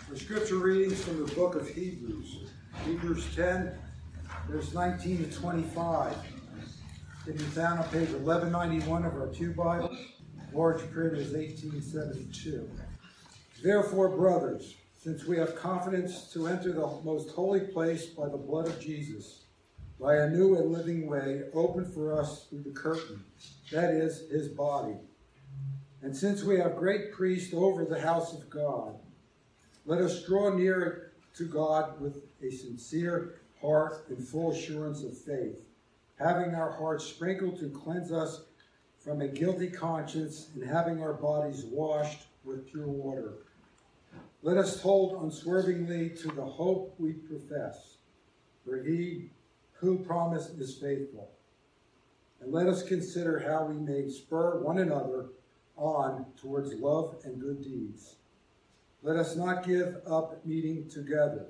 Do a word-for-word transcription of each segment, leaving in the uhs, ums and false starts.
The scripture readings from the book of Hebrews. Hebrews ten, verse nineteen to twenty-five. It can be found on page eleven ninety-one of our Pew Bible. Large print is eighteen seventy-two. Therefore, brothers, since we have confidence to enter the most holy place by the blood of Jesus, by a new and living way opened for us through the curtain, that is, his body. And since we have great priest over the house of God, let us draw near to God with a sincere heart and full assurance of faith, having our hearts sprinkled to cleanse us from a guilty conscience and having our bodies washed with pure water. Let us hold unswervingly to the hope we profess, for he who promised is faithful. And let us consider how we may spur one another on towards love and good deeds. Let us not give up meeting together,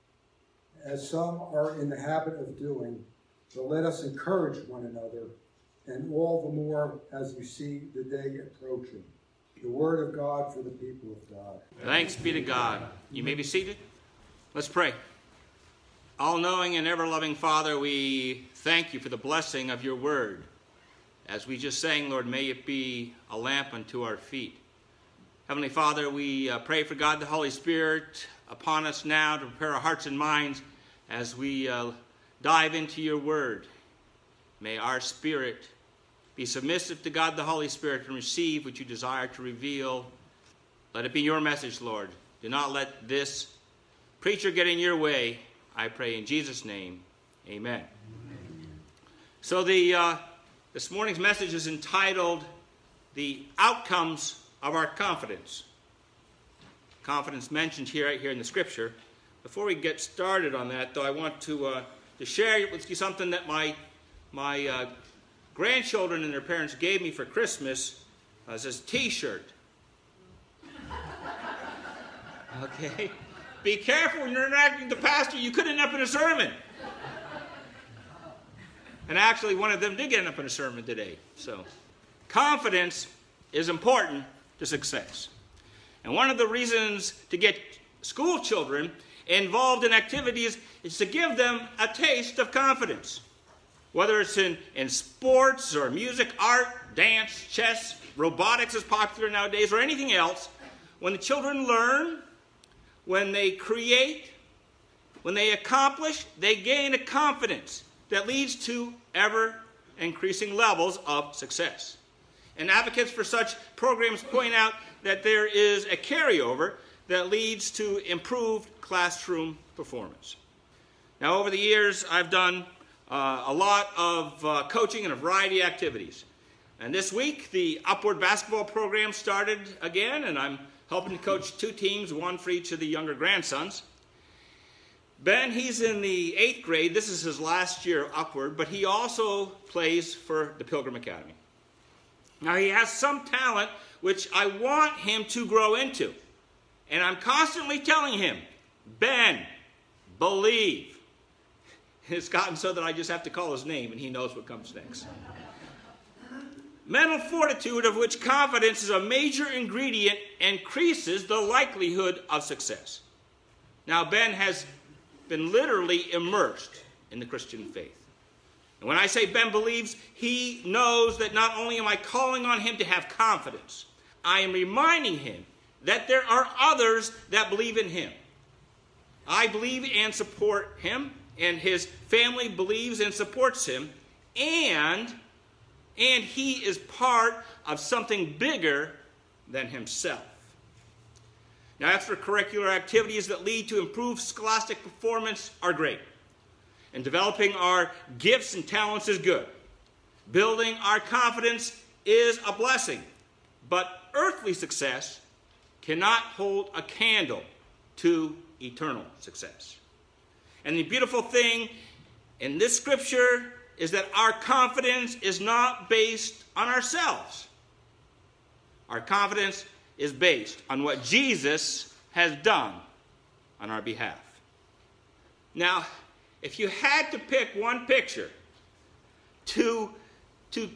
as some are in the habit of doing, but let us encourage one another, and all the more as we see the day approaching. The word of God for the people of God. Thanks be to God. You may be seated. Let's pray. All-knowing and ever-loving Father, we thank you for the blessing of your word. As we just sang, Lord, may it be a lamp unto our feet. Heavenly Father, we uh, pray for God the Holy Spirit upon us now to prepare our hearts and minds as we uh, dive into your word. May our spirit be submissive to God the Holy Spirit and receive what you desire to reveal. Let it be your message, Lord. Do not let this preacher get in your way. I pray in Jesus' name, amen. Amen. So the uh, this morning's message is entitled, The Outcomes of Our Confidence. Confidence mentioned here, right here in the scripture. Before we get started on that, though, I want to uh, to share with you something that my my uh, grandchildren and their parents gave me for Christmas as a T-shirt. Okay? Be careful when you're interacting with the pastor. You could end up in a sermon. And actually, one of them did end up in a sermon today. So, confidence is important to success. And one of the reasons to get school children involved in activities is to give them a taste of confidence. Whether it's in, in sports or music, art, dance, chess, robotics is popular nowadays, or anything else, when the children learn, when they create, when they accomplish, they gain a confidence that leads to ever-increasing levels of success. And advocates for such programs point out that there is a carryover that leads to improved classroom performance. Now, over the years, I've done uh, a lot of uh, coaching and a variety of activities. And this week, the Upward basketball program started again, and I'm helping to coach two teams, one for each of the younger grandsons. Ben, he's in the eighth grade. This is his last year Upward, but he also plays for the Pilgrim Academy. Now, he has some talent which I want him to grow into. And I'm constantly telling him, Ben, believe. It's gotten so that I just have to call his name and he knows what comes next. Mental fortitude, of which confidence is a major ingredient, increases the likelihood of success. Now, Ben has been literally immersed in the Christian faith. And when I say Ben believes, he knows that not only am I calling on him to have confidence, I am reminding him that there are others that believe in him. I believe and support him, and his family believes and supports him, and, and he is part of something bigger than himself. Now, extracurricular activities that lead to improved scholastic performance are great. And developing our gifts and talents is good. Building our confidence is a blessing. But earthly success cannot hold a candle to eternal success. And the beautiful thing in this scripture is that our confidence is not based on ourselves. Our confidence is based on what Jesus has done on our behalf. Now, if you had to pick one picture to, to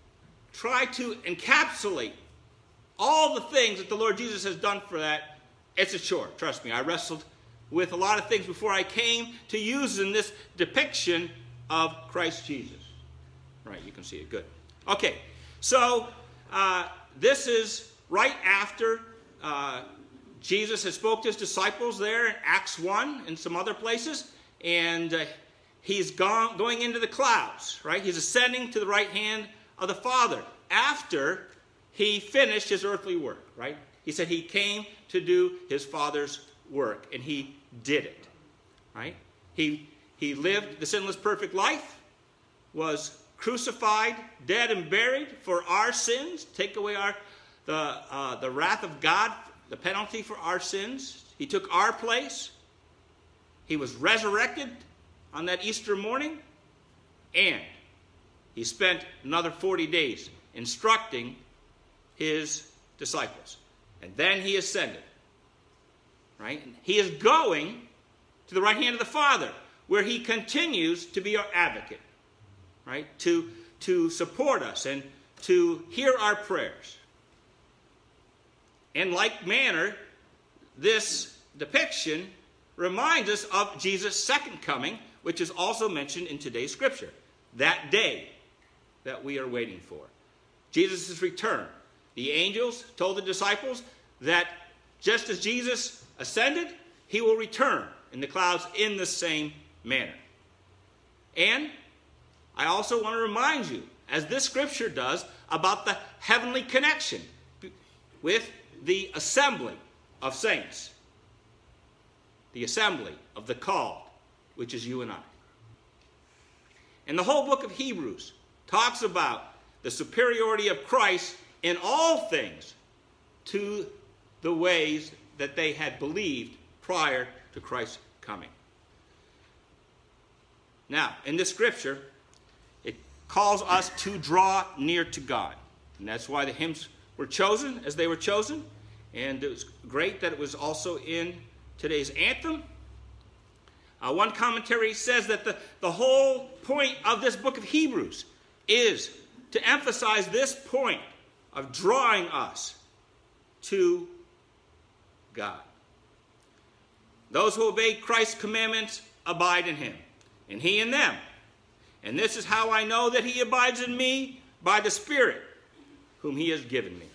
try to encapsulate all the things that the Lord Jesus has done for that, It's a chore, trust me. I wrestled with a lot of things before I came to using this depiction of Christ Jesus. Right, you can see it. Good. Okay, so uh, this is right after uh, Jesus had spoke to his disciples there in Acts one and some other places, and uh, he's gone, going into the clouds, right? He's ascending to the right hand of the Father after he finished his earthly work, right? He said he came to do his Father's work, and he did it, right? He, he lived the sinless, perfect life, was crucified, dead, and buried for our sins, take away our the, uh, the wrath of God, the penalty for our sins. He took our place. He was resurrected on that Easter morning, and he spent another forty days instructing his disciples. And then he ascended. Right? And he is going to the right hand of the Father, where he continues to be our advocate. Right? To, to support us and to hear our prayers. In like manner, this depiction reminds us of Jesus' second coming, which is also mentioned in today's scripture. That day that we are waiting for. Jesus' return. The angels told the disciples that just as Jesus ascended, he will return in the clouds in the same manner. And I also want to remind you, as this scripture does, about the heavenly connection with the assembly of saints. The assembly of the called, which is you and I. And the whole book of Hebrews talks about the superiority of Christ in all things to the ways that they had believed prior to Christ's coming. Now, in this scripture, it calls us to draw near to God. And that's why the hymns were chosen as they were chosen. And it was great that it was also in today's anthem. Uh, one commentary says that the, the whole point of this book of Hebrews is to emphasize this point of drawing us to God. Those who obey Christ's commandments abide in him, and he in them. And this is how I know that he abides in me, by the Spirit whom he has given me.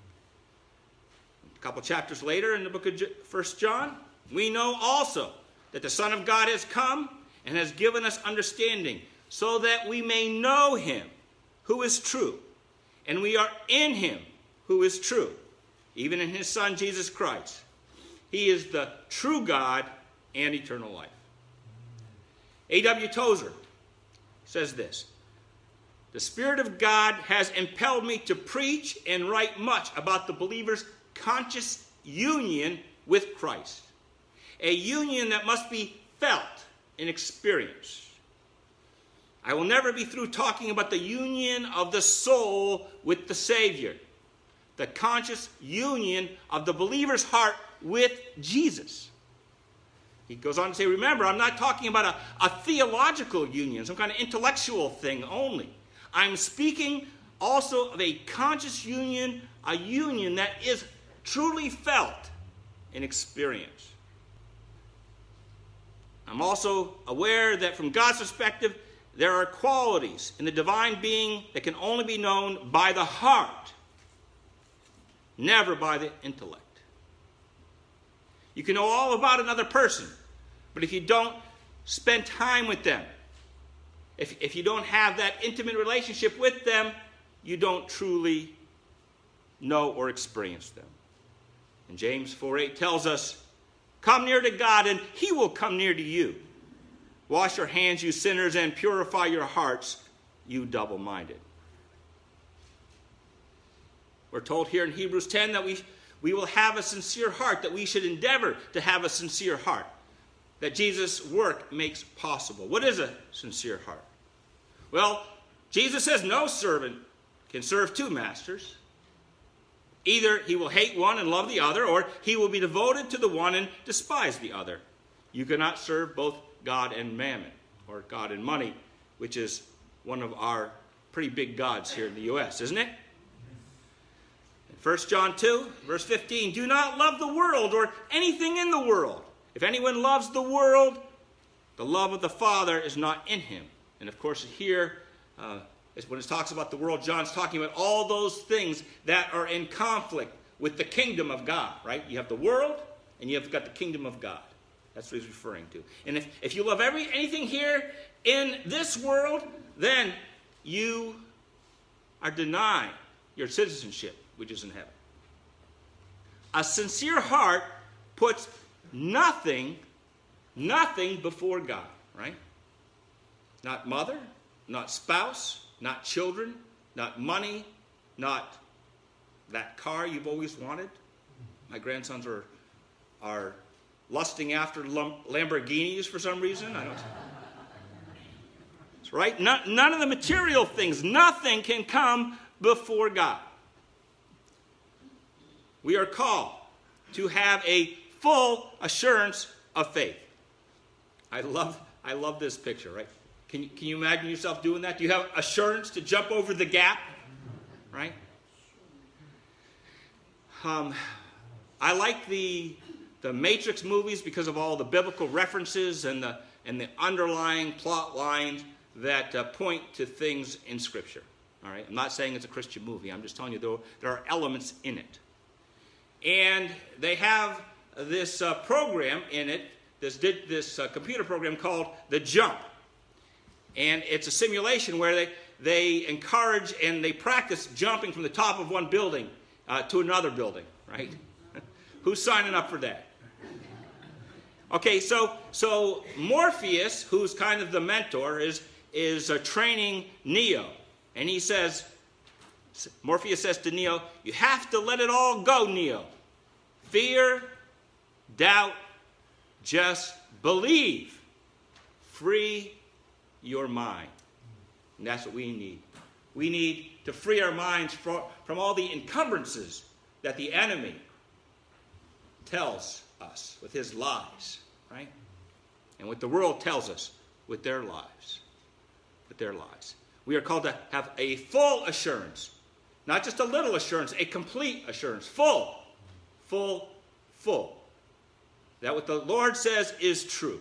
A couple chapters later in the book of First John, we know also that the Son of God has come and has given us understanding, so that we may know him who is true. And we are in him who is true, even in his Son Jesus Christ. He is the true God and eternal life. A W Tozer says this: the Spirit of God has impelled me to preach and write much about the believer's conscious union with Christ. A union that must be felt and experienced. I will never be through talking about the union of the soul with the Savior. The conscious union of the believer's heart with Jesus. He goes on to say, remember, I'm not talking about a, a theological union, some kind of intellectual thing only. I'm speaking also of a conscious union, a union that is truly felt and experienced. I'm also aware that from God's perspective, there are qualities in the divine being that can only be known by the heart, never by the intellect. You can know all about another person, but if you don't spend time with them, if, if you don't have that intimate relationship with them, you don't truly know or experience them. And James four eight tells us, come near to God and he will come near to you. Wash your hands, you sinners, and purify your hearts, you double-minded. We're told here in Hebrews ten that we, we will have a sincere heart, that we should endeavor to have a sincere heart, that Jesus' work makes possible. What is a sincere heart? Well, Jesus says no servant can serve two masters. Either he will hate one and love the other, or he will be devoted to the one and despise the other. You cannot serve both God and mammon, or God and money, which is one of our pretty big gods here in the U S, isn't it? First John two, verse fifteen, do not love the world or anything in the world. If anyone loves the world, the love of the Father is not in him. And of course here, uh, is when it talks about the world, John's talking about all those things that are in conflict with the kingdom of God, right? You have the world, and you have got the kingdom of God. That's what he's referring to. And if, if you love every anything here in this world, then you are denying your citizenship, which is in heaven. A sincere heart puts nothing, nothing before God, right? Not mother, not spouse, not children, not money, not that car you've always wanted. My grandsons are, are lusting after Lamborghinis for some reason. I don't. That's right. None, none of the material things, nothing can come before God. We are called to have a full assurance of faith. I love, I love this picture, right? Can you, can you imagine yourself doing that? Do you have assurance to jump over the gap? Right? Um, I like the, the Matrix movies because of all the biblical references and the, and the underlying plot lines that uh, point to things in Scripture. All right? I'm not saying it's a Christian movie. I'm just telling you there, there are elements in it. And they have this uh, program in it, this, this uh, computer program called The Jump. And it's a simulation where they, they encourage and they practice jumping from the top of one building uh, to another building, right? Who's signing up for that? Okay, so, so Morpheus, who's kind of the mentor, is, is uh, training Neo. And he says, Morpheus says to Neo, you have to let it all go, Neo. Fear, doubt, just believe. Free your mind. And that's what we need. We need to free our minds from, from all the encumbrances that the enemy tells us with his lies, right? And what the world tells us with their lives. With their lies. We are called to have a full assurance. Not just a little assurance, a complete assurance. Full. Full. Full. That what the Lord says is true.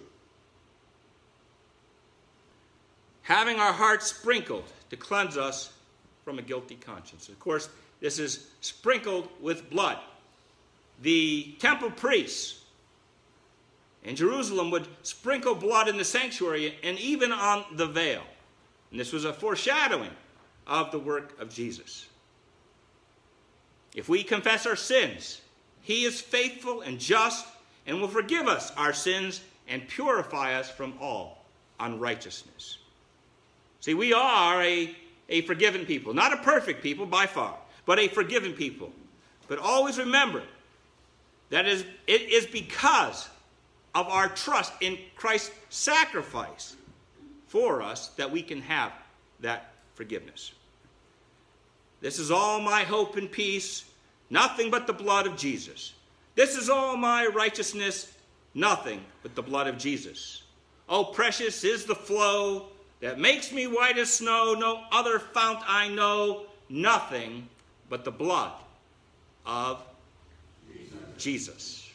Having our hearts sprinkled to cleanse us from a guilty conscience. Of course, this is sprinkled with blood. The temple priests in Jerusalem would sprinkle blood in the sanctuary and even on the veil. And this was a foreshadowing of the work of Jesus. If we confess our sins, he is faithful and just and will forgive us our sins and purify us from all unrighteousness. See, we are a, a forgiven people. Not a perfect people by far, but a forgiven people. But always remember that is, it is because of our trust in Christ's sacrifice for us that we can have that forgiveness. This is all my hope and peace, nothing but the blood of Jesus. This is all my righteousness, nothing but the blood of Jesus. Oh, precious is the flow that makes me white as snow, no other fount I know, nothing but the blood of Jesus. Jesus.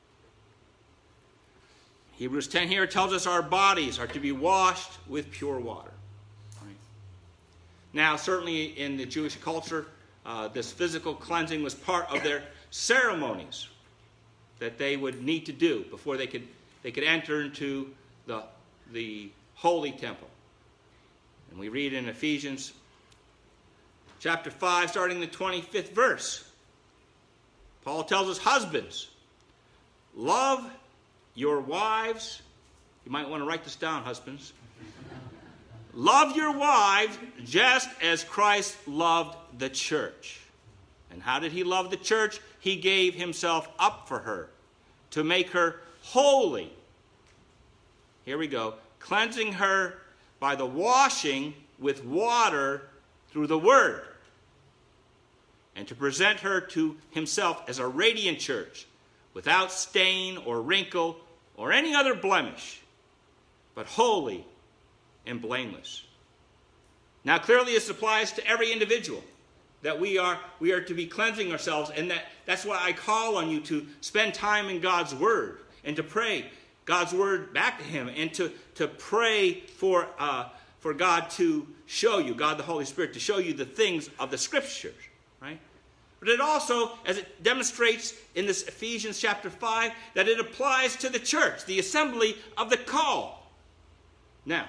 Hebrews ten here tells us our bodies are to be washed with pure water. Right? Now, certainly in the Jewish culture, uh, this physical cleansing was part of their ceremonies that they would need to do before they could, they could enter into the, the holy temple. And we read in Ephesians chapter five, starting the twenty-fifth verse. Paul tells us, husbands, love your wives. You might want to write this down, husbands. Love your wives just as Christ loved the church. And how did he love the church? He gave himself up for her to make her holy. Here we go. Cleansing her by the washing with water through the word, and to present her to himself as a radiant church, without stain or wrinkle or any other blemish, but holy and blameless. Now clearly this applies to every individual. that we are we are to be cleansing ourselves, and that, that's why I call on you to spend time in God's Word and to pray God's Word back to Him, and to, to pray for, uh, for God to show you, God the Holy Spirit, to show you the things of the Scriptures, right? But it also, as it demonstrates in this Ephesians chapter five, that it applies to the church, the assembly of the called. Now,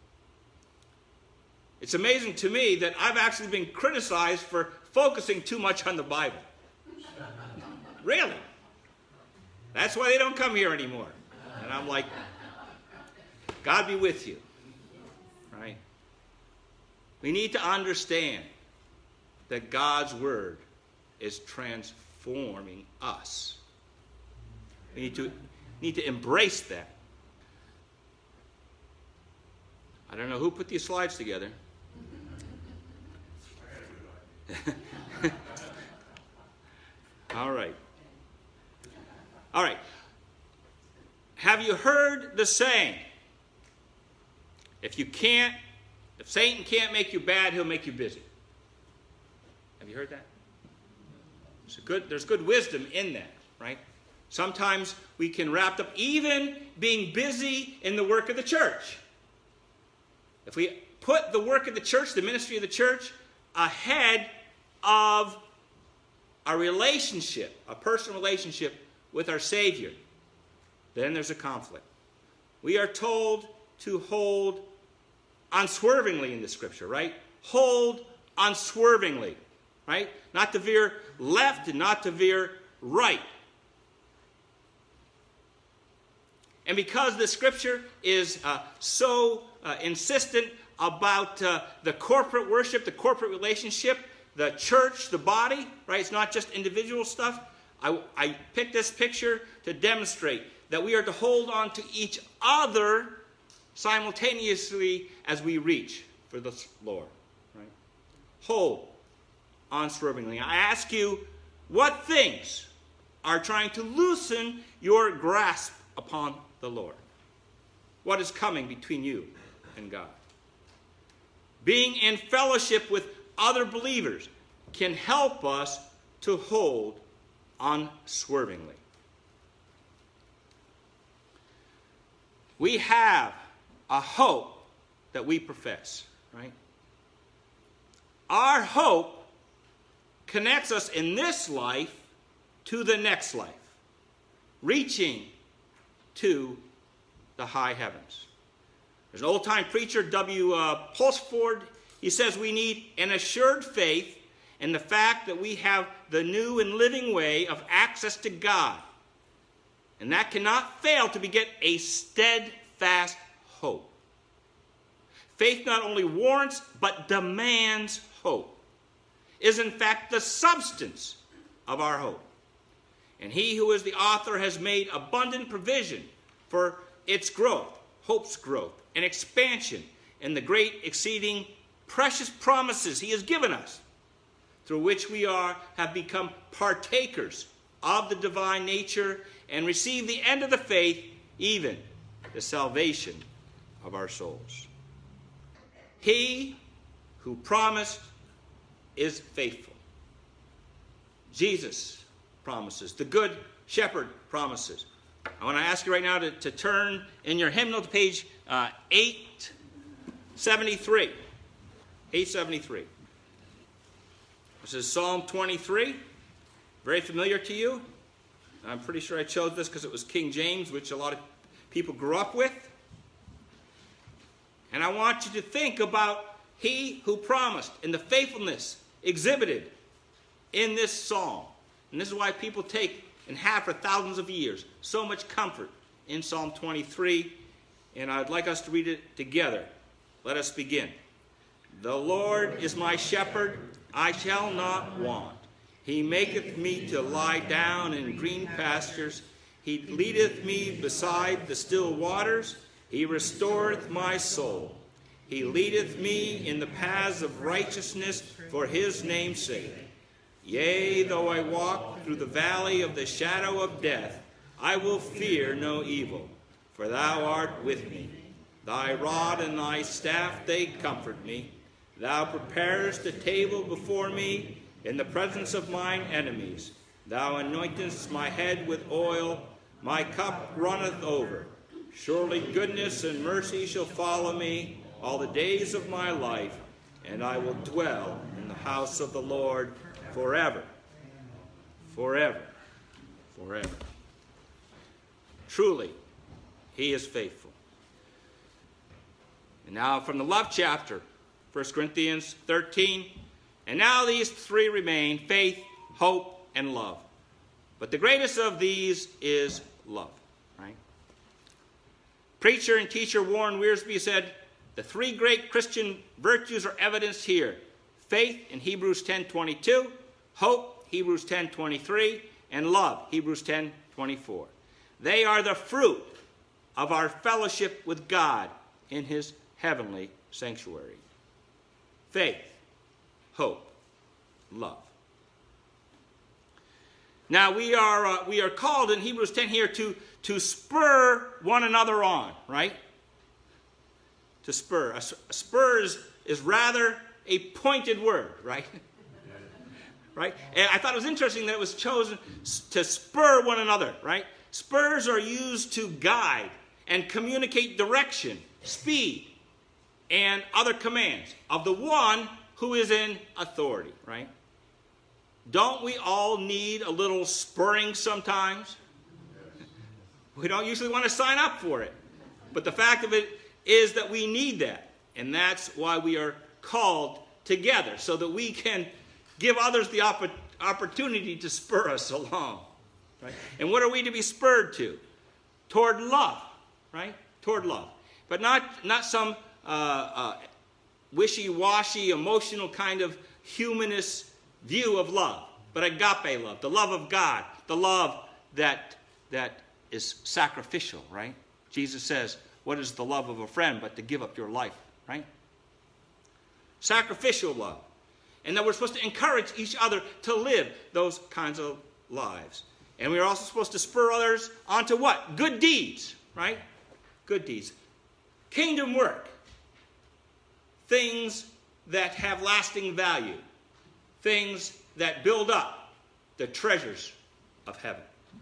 it's amazing to me that I've actually been criticized for focusing too much on the Bible. Really? That's why they don't come here anymore. And I'm like, God be with you. Right? We need to understand that God's Word is transforming us. We need to, need to embrace that. I don't know who put these slides together. All right. All right. Have you heard the saying? If you can't, if Satan can't make you bad, he'll make you busy. Have you heard that? There's, a good, there's good wisdom in that, right? Sometimes we can wrap up even being busy in the work of the church. If we put the work of the church, the ministry of the church, ahead of our relationship, a personal relationship with our Savior, then there's a conflict. We are told to hold unswervingly in the Scripture, right? Hold unswervingly, right? Not to veer left and not to veer right. And because the Scripture is uh, so uh, insistent about uh, the corporate worship, the corporate relationship, the church, the body, right? It's not just individual stuff. I, I picked this picture to demonstrate that we are to hold on to each other simultaneously as we reach for the Lord, right? Hold unswervingly. I ask you, what things are trying to loosen your grasp upon the Lord? What is coming between you and God? Being in fellowship with other believers can help us to hold unswervingly. We have a hope that we profess, right? Our hope connects us in this life to the next life, reaching to the high heavens. There's an old-time preacher, W. Uh, Pulsford. He says we need an assured faith in the fact that we have the new and living way of access to God. And that cannot fail to beget a steadfast hope. Faith not only warrants, but demands hope. Is in fact the substance of our hope. And he who is the author has made abundant provision for its growth, hope's growth, and expansion in the great exceeding precious promises he has given us, through which we are have become partakers of the divine nature and receive the end of the faith, even the salvation of our souls. He who promised is faithful. Jesus promises. The Good Shepherd promises. I want to ask you right now to, to turn in your hymnal to page uh, eight seventy-three. eight seventy-three. This is Psalm twenty-three. Very familiar to you. I'm pretty sure I chose this because it was King James, which a lot of people grew up with. And I want you to think about he who promised and the faithfulness exhibited in this psalm. And this is why people take and have for thousands of years so much comfort in Psalm twenty-three. And I'd like us to read it together. Let us begin. The Lord is my shepherd, I shall not want. He maketh me to lie down in green pastures. He leadeth me beside the still waters. He restoreth my soul. He leadeth me in the paths of righteousness for his name's sake. Yea, though I walk through the valley of the shadow of death, I will fear no evil, for thou art with me. Thy rod and thy staff, they comfort me. Thou preparest a table before me in the presence of mine enemies. Thou anointest my head with oil, my cup runneth over. Surely goodness and mercy shall follow me all the days of my life, and I will dwell in the house of the Lord forever, forever, forever. Truly, he is faithful. And now from the love chapter, First Corinthians thirteen, and now these three remain, faith, hope, and love. But the greatest of these is love, right? Preacher and teacher Warren Wiersbe said, the three great Christian virtues are evidenced here. Faith in Hebrews ten twenty-two, hope, Hebrews ten twenty-three, and love, Hebrews ten twenty-four. They are the fruit of our fellowship with God in his heavenly sanctuary. Faith, hope, love. Now we are uh, we are called in Hebrews ten here to, to spur one another on, right? To spur. A, a spur is, is rather a pointed word, right? Right? And I thought it was interesting that it was chosen to spur one another, right? Spurs are used to guide and communicate direction, speed, and other commands of the one who is in authority, right? Don't we all need a little spurring sometimes? We don't usually want to sign up for it. But the fact of it is that we need that. And that's why we are called together, so that we can give others the opp- opportunity to spur us along. Right? And what are we to be spurred to? Toward love, right? Toward love. But not, not some uh, uh, wishy-washy, emotional kind of humanist view of love, but agape love, the love of God, the love that, that is sacrificial, right? Jesus says, what is the love of a friend but to give up your life, right? Sacrificial love. And that we're supposed to encourage each other to live those kinds of lives. And we are also supposed to spur others onto what? Good deeds, right? Good deeds. Kingdom work. Things that have lasting value. Things that build up the treasures of heaven.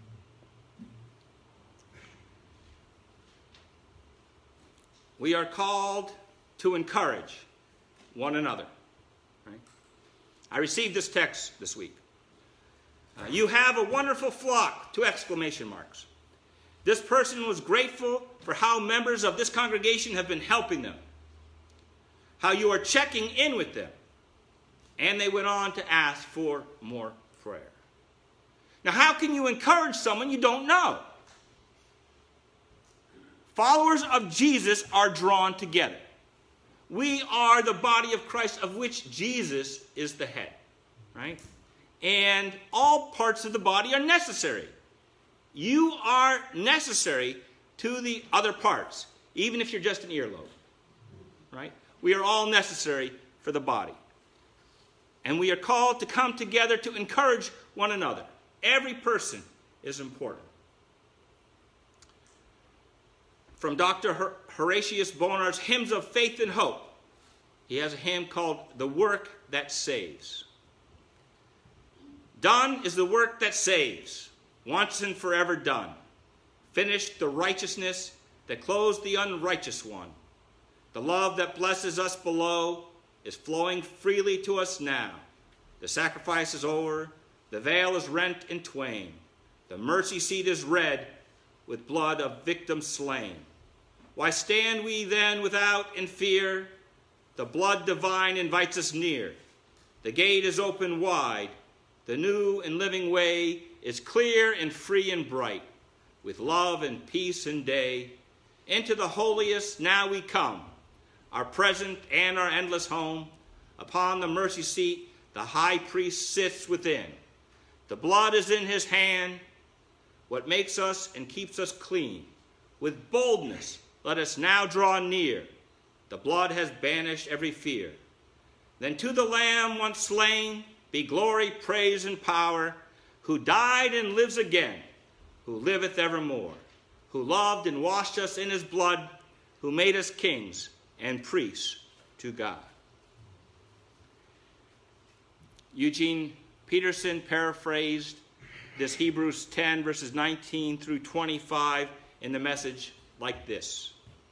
We are called to encourage one another. Right? I received this text this week. Uh, you have a wonderful flock, two exclamation marks. This person was grateful for how members of this congregation have been helping them, how you are checking in with them. And they went on to ask for more prayer. Now, how can you encourage someone you don't know? Followers of Jesus are drawn together. We are the body of Christ, of which Jesus is the head, right? And all parts of the body are necessary. You are necessary to the other parts, even if you're just an earlobe, right? We are all necessary for the body. And we are called to come together to encourage one another. Every person is important. From Doctor Horatius Bonar's Hymns of Faith and Hope, he has a hymn called The Work That Saves. Done is the work that saves, once and forever done. Finished the righteousness that clothes the unrighteous one. The love that blesses us below is flowing freely to us now. The sacrifice is over, the veil is rent in twain. The mercy seat is red with blood of victims slain. Why stand we then without in fear? The blood divine invites us near. The gate is open wide. The new and living way is clear and free and bright. With love and peace and day, into the holiest now we come. Our present and our endless home. Upon the mercy seat, the high priest sits within. The blood is in his hand, what makes us and keeps us clean. With boldness, let us now draw near. The blood has banished every fear. Then to the Lamb once slain, be glory, praise, and power, who died and lives again, who liveth evermore, who loved and washed us in his blood, who made us kings and priests to God. Eugene Peterson paraphrased this Hebrews ten, verses nineteen through twenty-five in the Message like this.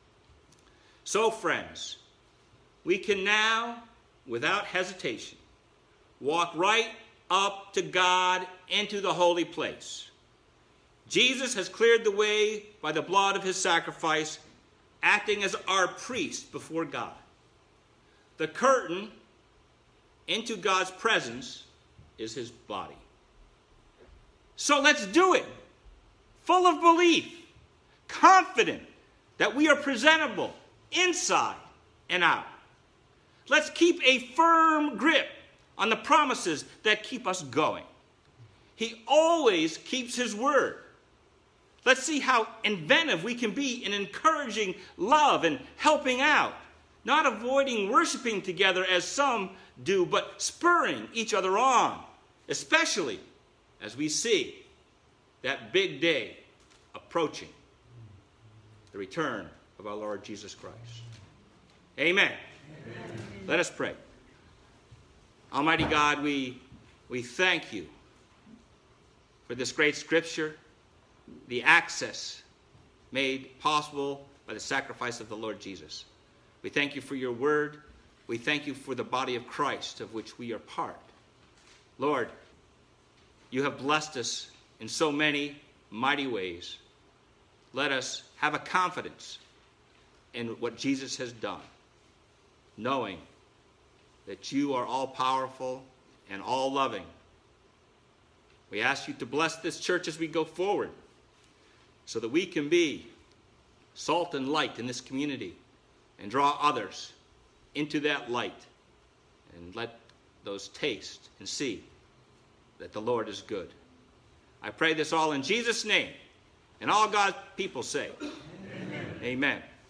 So, friends, we can now, without hesitation, walk right up to God into the holy place. Jesus has cleared the way by the blood of his sacrifice, acting as our priest before God. The curtain into God's presence is his body. So let's do it, full of belief, confident that we are presentable inside and out. Let's keep a firm grip on the promises that keep us going. He always keeps his word. Let's see how inventive we can be in encouraging love and helping out, not avoiding worshiping together as some do, but spurring each other on, especially as we see that big day approaching, the return of our Lord Jesus Christ. Amen. Amen. Let us pray. Almighty God, we, we thank you for this great scripture, the access made possible by the sacrifice of the Lord Jesus. We thank you for your word. We thank you for the body of Christ of which we are part. Lord, you have blessed us in so many mighty ways. Let us have a confidence in what Jesus has done, knowing that you are all-powerful and all-loving. We ask you to bless this church as we go forward so that we can be salt and light in this community and draw others into that light and let those taste and see that the Lord is good. I pray this all in Jesus' name, and all God's people say, Amen. Amen.